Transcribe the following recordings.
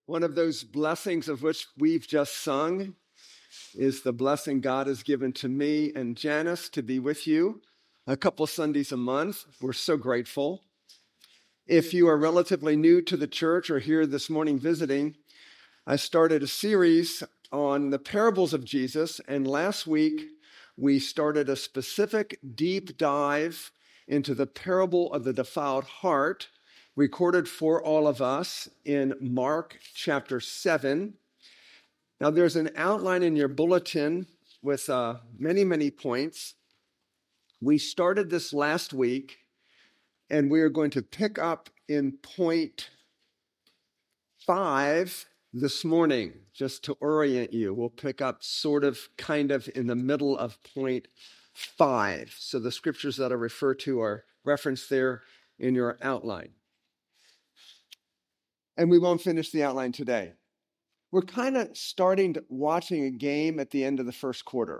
One of those blessings of which we've just sung is the blessing God has given to me and Janice to be with you a couple Sundays a month. We're so grateful. If you are relatively new to the church or here this morning visiting, I started a series on the parables of Jesus, and last week we started a specific deep dive into the parable of the defiled heart, recorded for all of us in Mark chapter 7. Now, there's an outline in your bulletin with many points. We started this last week, and we are going to pick up in point 5 this morning, just to orient you. We'll pick up kind of in the middle of point 5. So the scriptures that I refer to are referenced there in your outline. And we won't finish the outline today. We're kind of watching a game at the end of the first quarter.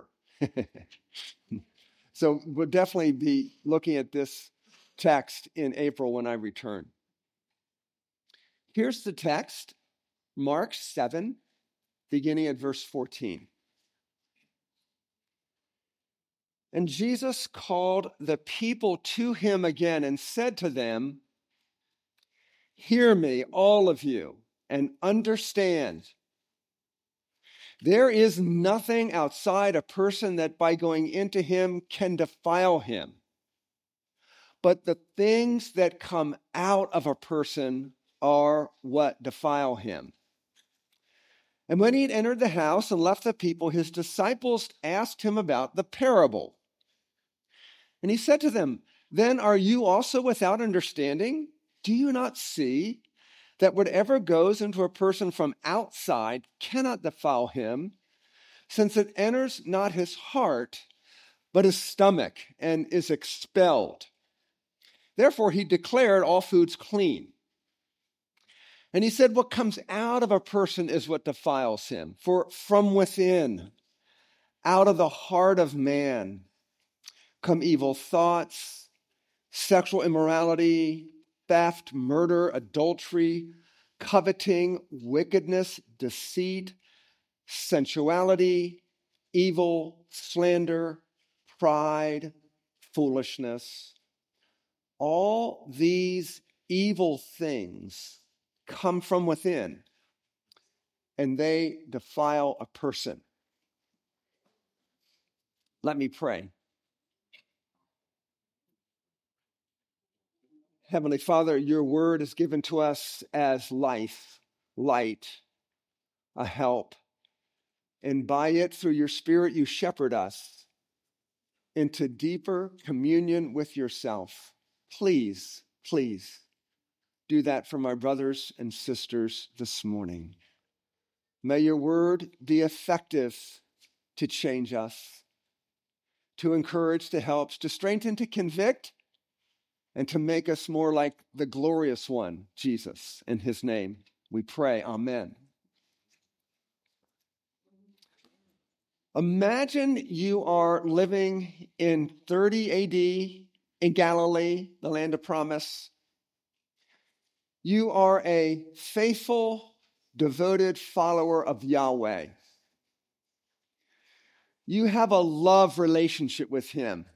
So we'll definitely be looking at this text in April when I return. Here's the text, Mark 7, beginning at verse 14. And Jesus called the people to him again and said to them, "Hear me, all of you, and understand. There is nothing outside a person that by going into him can defile him. But the things that come out of a person are what defile him." And when he had entered the house and left the people, his disciples asked him about the parable. And he said to them, "Then are you also without understanding? Do you not see that whatever goes into a person from outside cannot defile him, since it enters not his heart, but his stomach, and is expelled? Therefore he declared all foods clean. And he said, what comes out of a person is what defiles him. For from within, out of the heart of man, come evil thoughts, sexual immorality, theft, murder, adultery, coveting, wickedness, deceit, sensuality, evil, slander, pride, foolishness. All these evil things come from within, and they defile a person. Let me pray. Heavenly Father, your word is given to us as life, light, a help. And by it, through your Spirit, you shepherd us into deeper communion with yourself. Please do that for my brothers and sisters this morning. May your word be effective to change us, to encourage, to help, to strengthen, to convict, and to make us more like the glorious one, Jesus. In his name we pray, amen. Imagine you are living in 30 AD in Galilee, the land of promise. You are a faithful, devoted follower of Yahweh. You have a love relationship with him.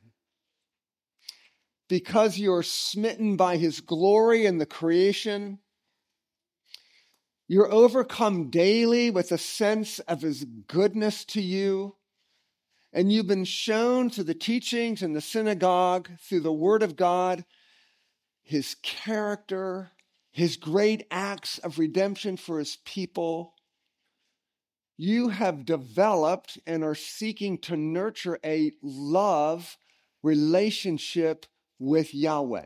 Because you're smitten by his glory in the creation, you're overcome daily with a sense of his goodness to you, and you've been shown through the teachings in the synagogue, through the word of God, his character, his great acts of redemption for his people. You have developed and are seeking to nurture a love relationship with Yahweh.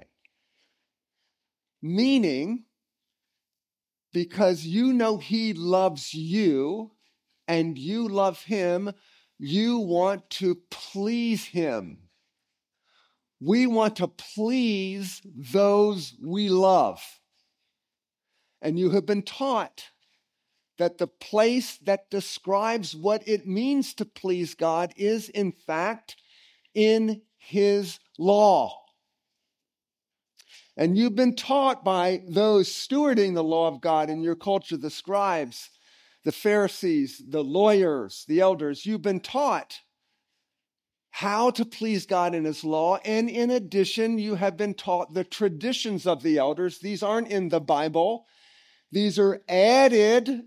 Meaning, because you know he loves you and you love him, you want to please him. We want to please those we love. And you have been taught that the place that describes what it means to please God is, in fact, in his law. And you've been taught by those stewarding the law of God in your culture, the scribes, the Pharisees, the lawyers, the elders. You've been taught how to please God in his law. And in addition, you have been taught the traditions of the elders. These aren't in the Bible. These are added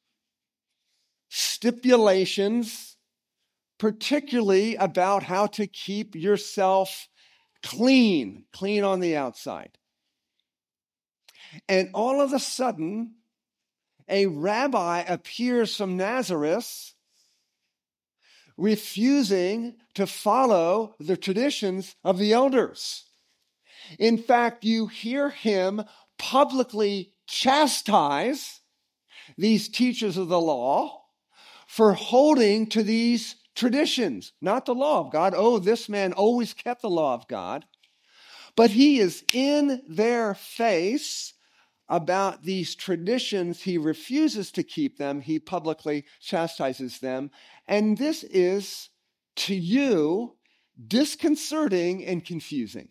stipulations, particularly about how to keep yourself clean on the outside. And all of a sudden, a rabbi appears from Nazareth, refusing to follow the traditions of the elders. In fact, you hear him publicly chastise these teachers of the law for holding to these traditions, not the law of God. Oh, this man always kept the law of God. But he is in their face about these traditions. He refuses to keep them. He publicly chastises them. And this is, to you, disconcerting and confusing.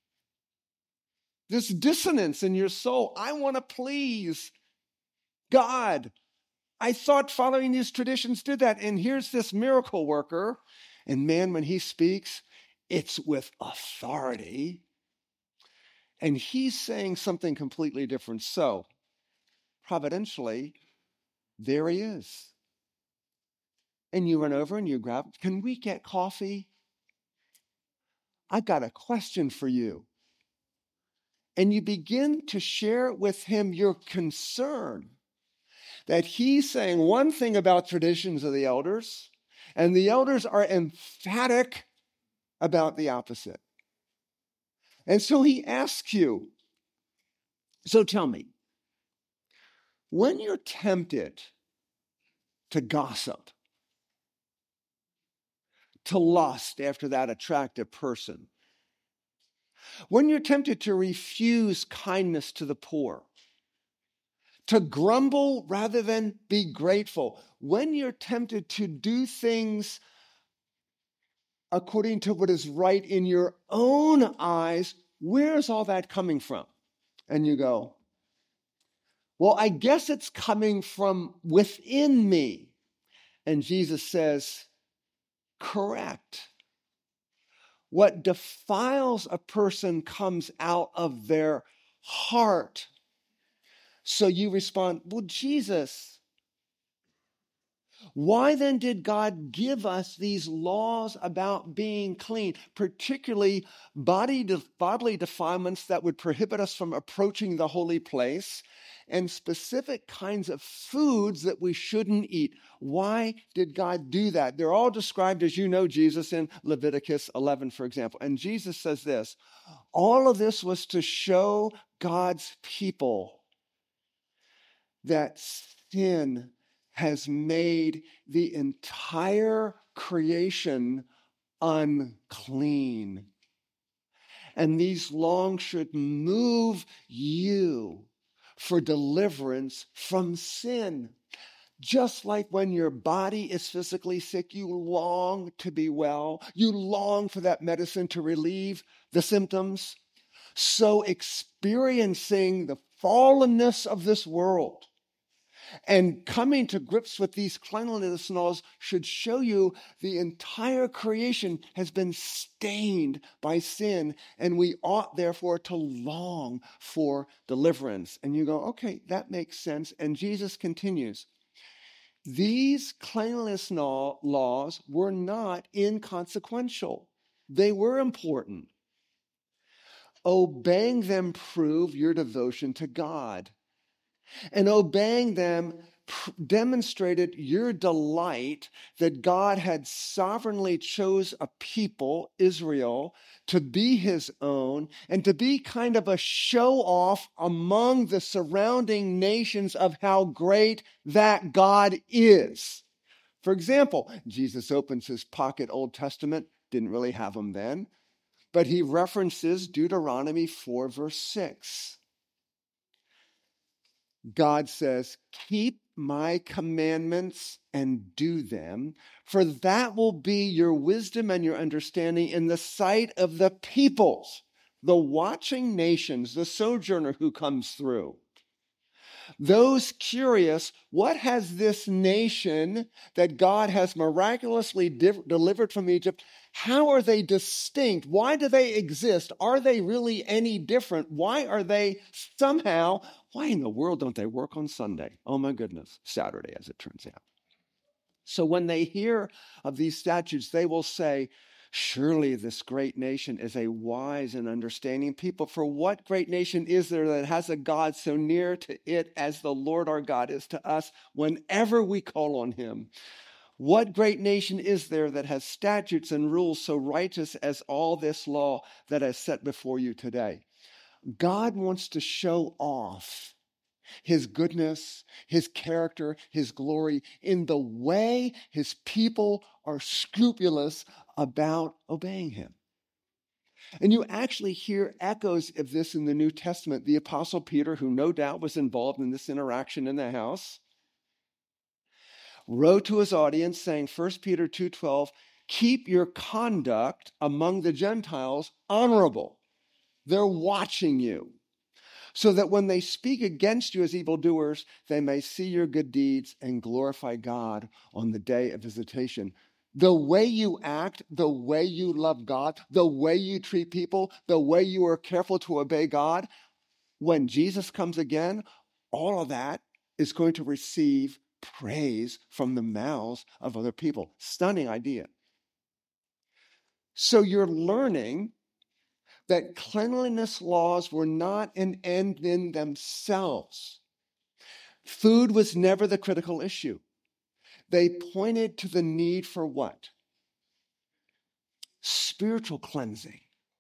This dissonance in your soul. I want to please God. I thought following these traditions did that. And here's this miracle worker. And man, when he speaks, it's with authority. And he's saying something completely different. So, providentially, there he is. And you run over and you grab, can we get coffee? I got a question for you. And you begin to share with him your concern that he's saying one thing about traditions of the elders, and the elders are emphatic about the opposite. And so he asks you, so tell me, when you're tempted to gossip, to lust after that attractive person, when you're tempted to refuse kindness to the poor, to grumble rather than be grateful, when you're tempted to do things according to what is right in your own eyes, where's all that coming from? And you go, well, I guess it's coming from within me. And Jesus says, correct. What defiles a person comes out of their heart. So you respond, well, Jesus, why then did God give us these laws about being clean, particularly bodily defilements that would prohibit us from approaching the holy place, and specific kinds of foods that we shouldn't eat? Why did God do that? They're all described, as you know, Jesus, in Leviticus 11, for example. And Jesus says this, all of this was to show God's people that sin has made the entire creation unclean. And these laws should move you for deliverance from sin. Just like when your body is physically sick, you long to be well. You long for that medicine to relieve the symptoms. So experiencing the fallenness of this world and coming to grips with these cleanliness laws should show you the entire creation has been stained by sin, and we ought therefore to long for deliverance. And you go, okay, that makes sense. And Jesus continues, these cleanliness laws were not inconsequential. They were important. Obeying them proved your devotion to God. And obeying them demonstrated your delight that God had sovereignly chose a people, Israel, to be his own and to be kind of a show off among the surrounding nations of how great that God is. For example, Jesus opens his pocket Old Testament, didn't really have them then, but he references Deuteronomy 4, verse 6. God says, keep my commandments and do them, for that will be your wisdom and your understanding in the sight of the peoples. the watching nations, the sojourner who comes through, those curious, what has this nation that God has miraculously delivered from Egypt, how are they distinct? Why do they exist? Are they really any different? Why in the world don't they work on Sunday? Oh my goodness, Saturday as it turns out. So when they hear of these statutes, they will say, surely this great nation is a wise and understanding people. For what great nation is there that has a God so near to it as the Lord our God is to us whenever we call on him? What great nation is there that has statutes and rules so righteous as all this law that I set before you today? God wants to show off his goodness, his character, his glory in the way his people are scrupulous about obeying him. And you actually hear echoes of this in the New Testament. The Apostle Peter, who no doubt was involved in this interaction in the house, wrote to his audience saying, 1 Peter 2:12, keep your conduct among the Gentiles honorable. They're watching you, so that when they speak against you as evildoers, they may see your good deeds and glorify God on the day of visitation. The way you act, the way you love God, the way you treat people, the way you are careful to obey God, when Jesus comes again, all of that is going to receive praise from the mouths of other people. Stunning idea. So you're learning that cleanliness laws were not an end in themselves. Food was never the critical issue. They pointed to the need for what? Spiritual cleansing.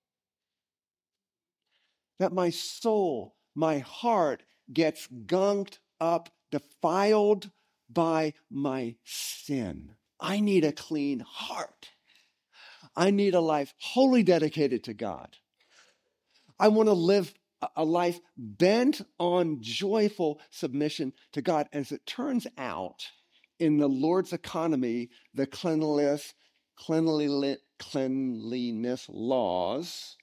That my soul, my heart gets gunked up, defiled by my sin. I need a clean heart. I need a life wholly dedicated to God. I want to live a life bent on joyful submission to God. As it turns out, in the Lord's economy, the cleanliness laws,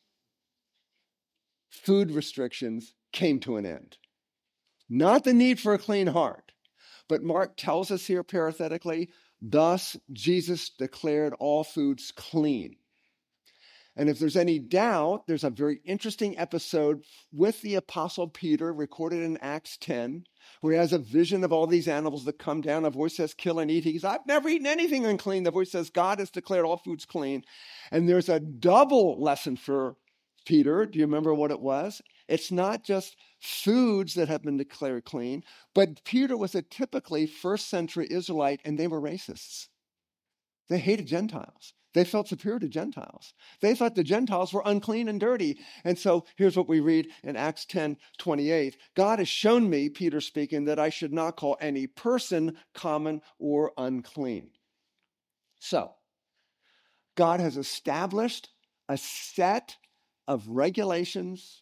food restrictions came to an end. Not the need for a clean heart, but Mark tells us here parenthetically, thus Jesus declared all foods clean. And if there's any doubt, there's a very interesting episode with the Apostle Peter recorded in Acts 10, where he has a vision of all these animals that come down. A voice says, kill and eat. He says, I've never eaten anything unclean. The voice says, God has declared all foods clean. And there's a double lesson for Peter. Do you remember what it was? It's not just foods that have been declared clean, but Peter was a typically first century Israelite, and they were racists. They hated Gentiles. They felt superior to Gentiles. They thought the Gentiles were unclean and dirty. And so here's what we read in Acts 10:28. God has shown me, Peter speaking, that I should not call any person common or unclean. So God has established a set of regulations,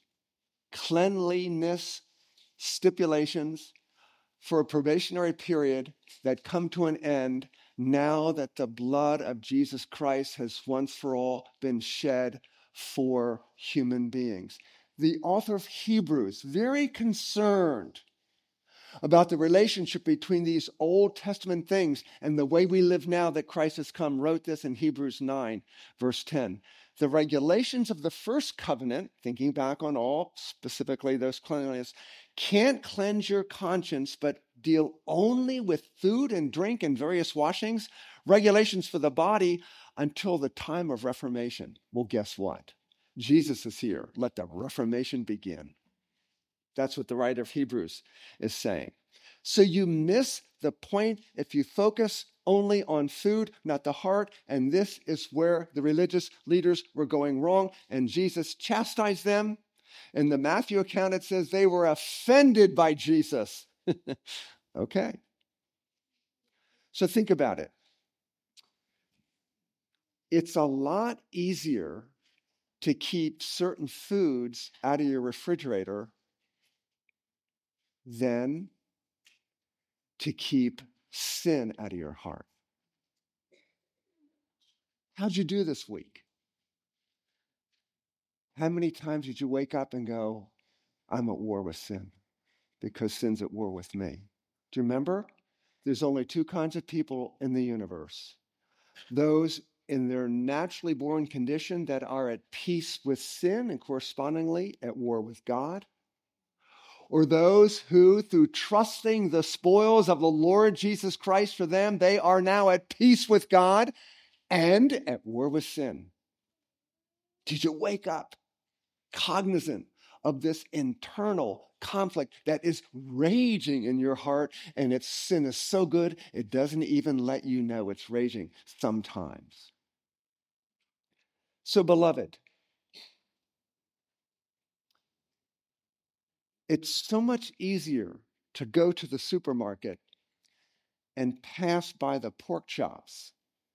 cleanliness stipulations for a probationary period that come to an end now that the blood of Jesus Christ has once for all been shed for human beings. The author of Hebrews, very concerned about the relationship between these Old Testament things and the way we live now that Christ has come, wrote this in Hebrews 9, verse 10. The regulations of the first covenant, thinking back on all, specifically those cleanliness, can't cleanse your conscience, but deal only with food and drink and various washings, regulations for the body until the time of Reformation. Well, guess what? Jesus is here. Let the Reformation begin. That's what the writer of Hebrews is saying. So you miss the point if you focus only on food, not the heart. And this is where the religious leaders were going wrong. And Jesus chastised them. In the Matthew account, it says they were offended by Jesus. Okay. So think about it. It's a lot easier to keep certain foods out of your refrigerator than to keep sin out of your heart. How'd you do this week? How many times did you wake up and go, I'm at war with sin because sin's at war with me? Do you remember? There's only two kinds of people in the universe. Those in their naturally born condition that are at peace with sin and correspondingly at war with God, or those who, through trusting the spoils of the Lord Jesus Christ for them, they are now at peace with God and at war with sin. Did you wake up cognizant of this internal conflict that is raging in your heart, and its sin is so good it doesn't even let you know it's raging sometimes? So, beloved, it's so much easier to go to the supermarket and pass by the pork chops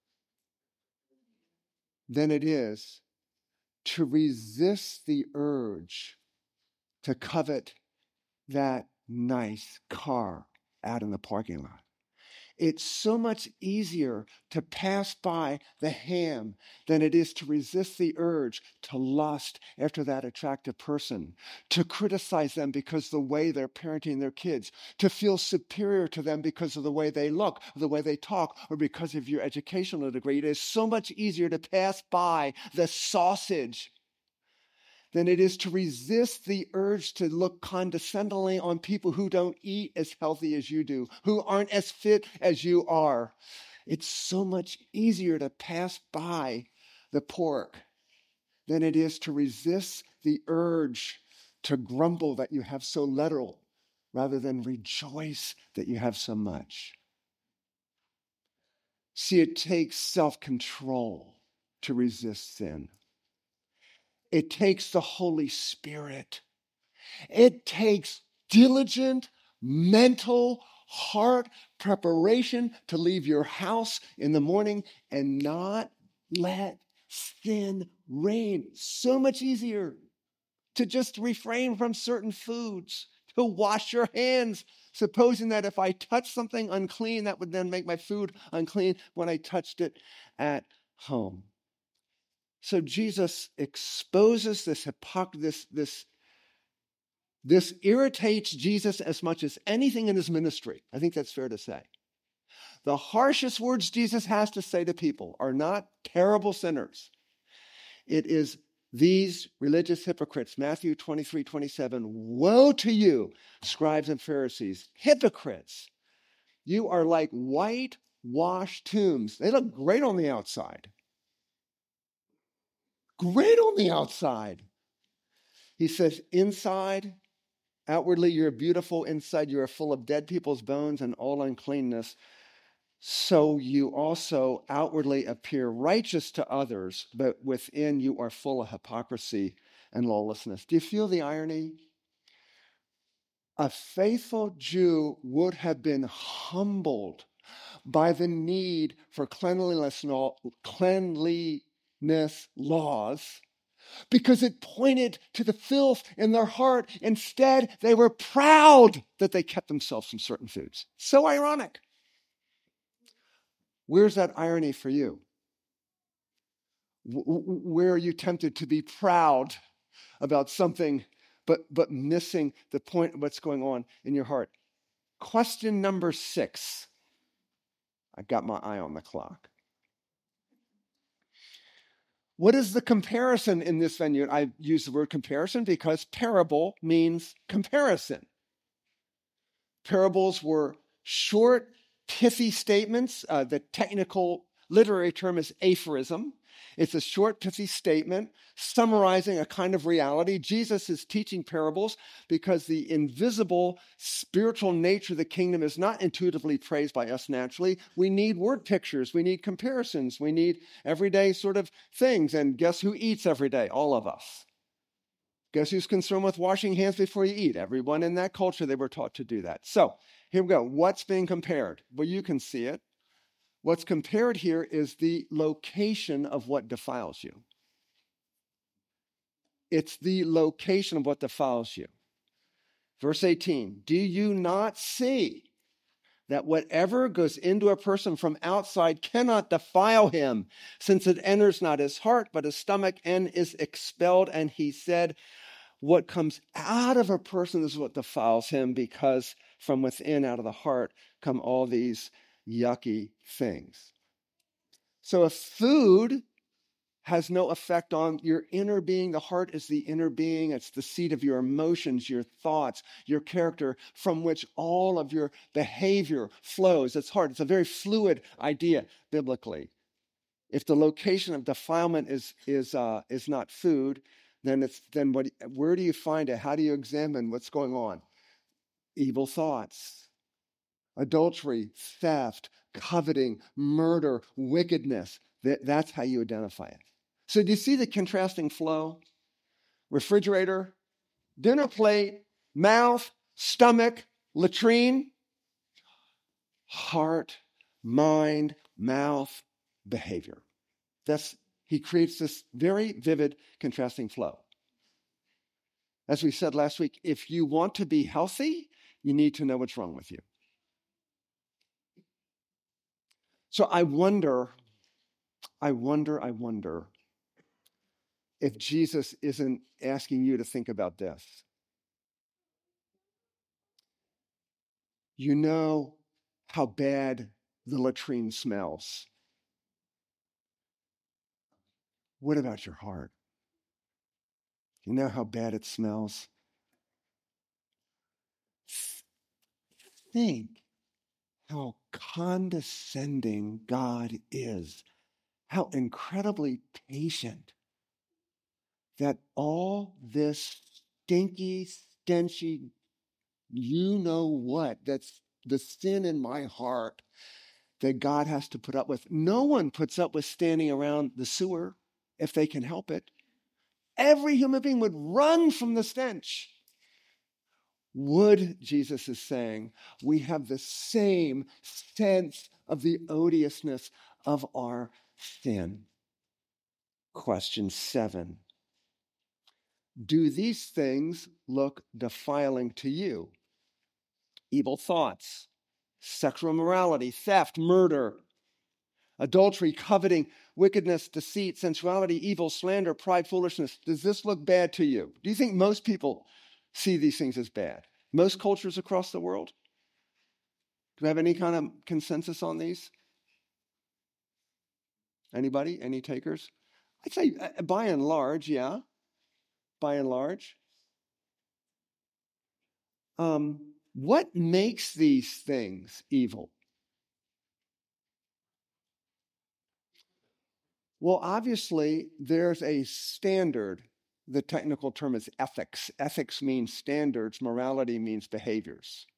than it is to resist the urge to covet that nice car out in the parking lot. It's so much easier to pass by the ham than it is to resist the urge to lust after that attractive person, to criticize them because of the way they're parenting their kids, to feel superior to them because of the way they look, or the way they talk, or because of your educational degree. It is so much easier to pass by the sausage than it is to resist the urge to look condescendingly on people who don't eat as healthy as you do, who aren't as fit as you are. It's so much easier to pass by the pork than it is to resist the urge to grumble that you have so little rather than rejoice that you have so much. See, it takes self-control to resist sin. It takes the Holy Spirit. It takes diligent mental heart preparation to leave your house in the morning and not let sin reign. So much easier to just refrain from certain foods, to wash your hands, supposing that if I touch something unclean, that would then make my food unclean when I touched it at home. So Jesus exposes this hypocrisy, this irritates Jesus as much as anything in his ministry. I think that's fair to say. The harshest words Jesus has to say to people are not terrible sinners. It is these religious hypocrites. Matthew 23:27. Woe to you, scribes and Pharisees, hypocrites! You are like whitewashed tombs. They look great on the outside. Great on the outside. He says, inside, outwardly you're beautiful, inside you are full of dead people's bones and all uncleanness. So you also outwardly appear righteous to others, but within you are full of hypocrisy and lawlessness. Do you feel the irony? A faithful Jew would have been humbled by the need for cleanliness laws, because it pointed to the filth in their heart. Instead, they were proud that they kept themselves from certain foods. So ironic. Where's that irony for you? Where are you tempted to be proud about something, but missing the point of what's going on in your heart? Question number 6. I got my eye on the clock. What is the comparison in this venue? I use the word comparison because parable means comparison. Parables were short, pithy statements. The technical literary term is aphorism. It's a short, pithy statement summarizing a kind of reality. Jesus is teaching parables because the invisible spiritual nature of the kingdom is not intuitively praised by us naturally. We need word pictures. We need comparisons. We need everyday sort of things. And guess who eats every day? All of us. Guess who's concerned with washing hands before you eat? Everyone in that culture, they were taught to do that. So here we go. What's being compared? Well, you can see it. What's compared here is the location of what defiles you. It's the location of what defiles you. Verse 18, do you not see that whatever goes into a person from outside cannot defile him, since it enters not his heart, but his stomach, and is expelled. And he said, what comes out of a person is what defiles him, because from within, out of the heart, come all these yucky things. So if food has no effect on your inner being, the heart is the inner being. It's the seat of your emotions, your thoughts, your character, from which all of your behavior flows. It's hard. It's a very fluid idea biblically. If the location of defilement is not food, then where do you find it? How do you examine what's going on? Evil thoughts, adultery, theft, coveting, murder, wickedness. That's how you identify it. So do you see the contrasting flow? Refrigerator, dinner plate, mouth, stomach, latrine, heart, mind, mouth, behavior. He creates this very vivid contrasting flow. As we said last week, if you want to be healthy, you need to know what's wrong with you. So I wonder if Jesus isn't asking you to think about this. You know how bad the latrine smells. What about your heart? You know how bad it smells? Think how condescending God is, how incredibly patient, that all this stinky, stenchy, you know what, that's the sin in my heart that God has to put up with. No one puts up with standing around the sewer if they can help it. Every human being would run from the stench. Would, Jesus is saying, we have the same sense of the odiousness of our sin. Question 7. Do these things look defiling to you? Evil thoughts, sexual immorality, theft, murder, adultery, coveting, wickedness, deceit, sensuality, evil, slander, pride, foolishness. Does this look bad to you? Do you think most people see these things as bad? Most cultures across the world? Do we have any kind of consensus on these? Anybody? Any takers? I'd say by and large, yeah. By and large. What makes these things evil? Well, obviously, there's a standard. The technical term is ethics. Ethics means standards. Morality means behaviors.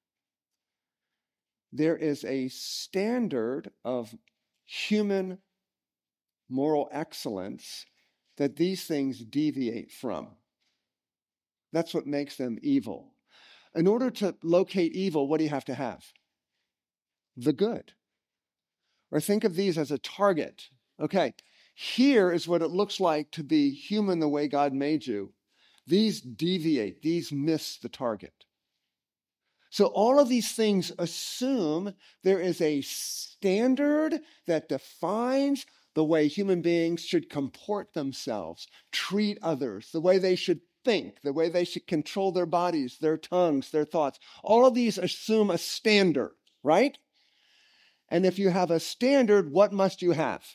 There is a standard of human moral excellence that these things deviate from. That's what makes them evil. In order to locate evil, what do you have to have? The good. Or think of these as a target. Okay, here is what it looks like to be human the way God made you. These deviate, these miss the target. So all of these things assume there is a standard that defines the way human beings should comport themselves, treat others, the way they should think, the way they should control their bodies, their tongues, their thoughts. All of these assume a standard, right? And if you have a standard, what must you have?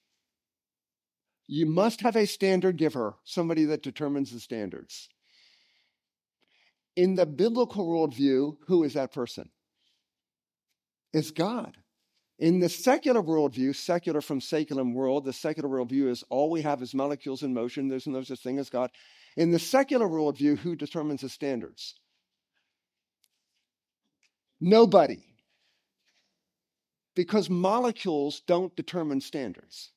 You must have a standard giver, somebody that determines the standards. In the biblical worldview, who is that person? It's God. In the secular worldview, secular from seculum world, the secular worldview is all we have is molecules in motion. There's no such thing as God. In the secular worldview, who determines the standards? Nobody. Because molecules don't determine standards.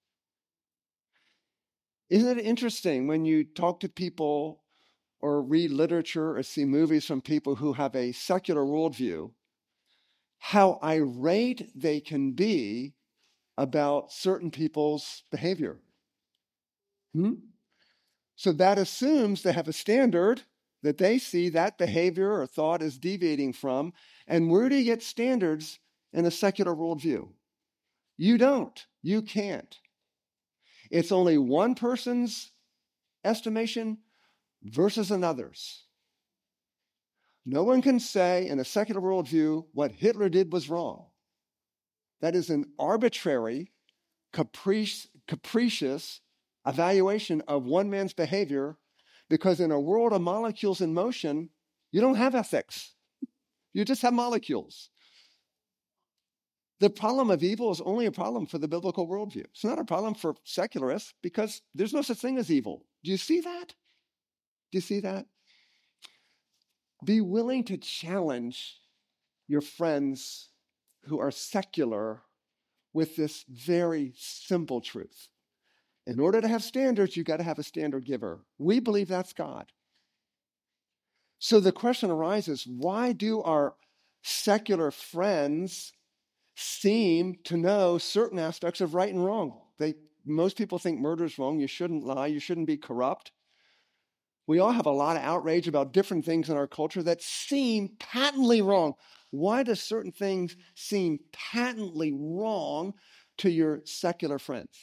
Isn't it interesting when you talk to people or read literature or see movies from people who have a secular worldview, how irate they can be about certain people's behavior? So that assumes they have a standard, that they see that behavior or thought is deviating from. And where do you get standards in a secular worldview? You don't. You can't. It's only one person's estimation versus another's. No one can say in a secular worldview what Hitler did was wrong. That is an arbitrary, capricious evaluation of one man's behavior, because in a world of molecules in motion, you don't have ethics. You just have molecules. The problem of evil is only a problem for the biblical worldview. It's not a problem for secularists because there's no such thing as evil. Do you see that? Do you see that? Be willing to challenge your friends who are secular with this very simple truth. In order to have standards, you've got to have a standard giver. We believe that's God. So the question arises, why do our secular friends seem to know certain aspects of right and wrong? Most people think murder is wrong. You shouldn't lie. You shouldn't be corrupt. We all have a lot of outrage about different things in our culture that seem patently wrong. Why do certain things seem patently wrong to your secular friends?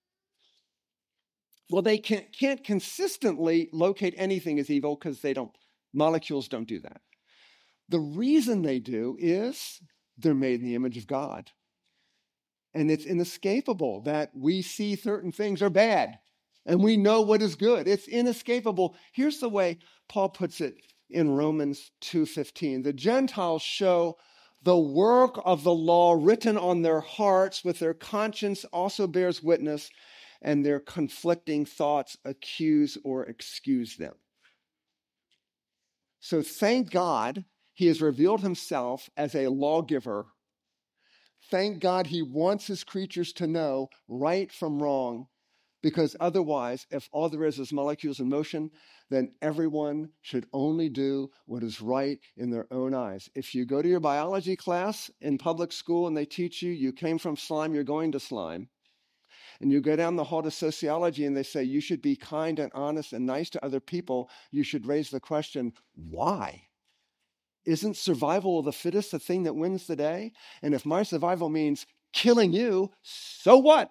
Well, they can't consistently locate anything as evil because molecules don't do that. The reason they do is they're made in the image of God. And it's inescapable that we see certain things are bad and we know what is good. It's inescapable. Here's the way Paul puts it in Romans 2:15. The Gentiles show the work of the law written on their hearts, with their conscience also bears witness, and their conflicting thoughts accuse or excuse them. So thank God he has revealed himself as a lawgiver. Thank God he wants his creatures to know right from wrong, because otherwise, if all there is molecules in motion, then everyone should only do what is right in their own eyes. If you go to your biology class in public school and they teach you came from slime, you're going to slime, and you go down the hall to sociology and they say you should be kind and honest and nice to other people, you should raise the question, why? Isn't survival of the fittest the thing that wins the day? And if my survival means killing you, so what?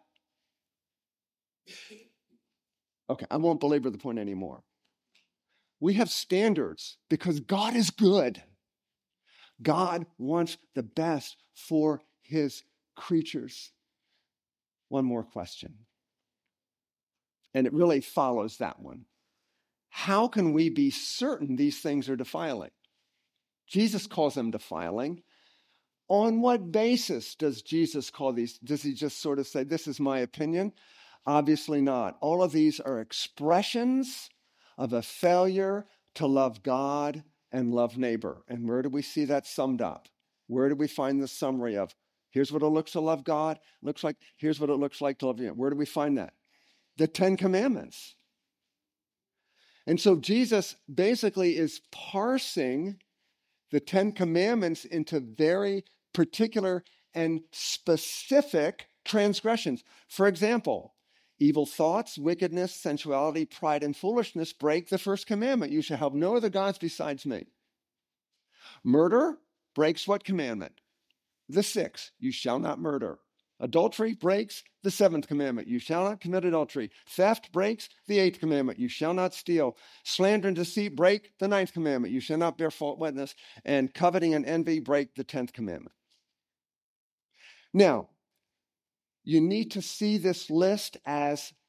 Okay, I won't belabor the point anymore. We have standards because God is good. God wants the best for his creatures. One more question. And it really follows that one. How can we be certain these things are defiling? Jesus calls them defiling. On what basis does Jesus call these? Does he just sort of say, this is my opinion? Obviously not. All of these are expressions of a failure to love God and love neighbor. And where do we see that summed up? Where do we find the summary of, here's what it looks to love God, here's what it looks like to love you? Where do we find that? The 10 Commandments. And so Jesus basically is parsing the 10 Commandments into very particular and specific transgressions. For example, evil thoughts, wickedness, sensuality, pride, and foolishness break the first commandment. You shall have no other gods besides me. Murder breaks what commandment? The 6th, you shall not murder. Adultery breaks the 7th commandment. You shall not commit adultery. Theft breaks the 8th commandment. You shall not steal. Slander and deceit break the 9th commandment. You shall not bear false witness. And coveting and envy break the 10th commandment. Now, you need to see this list as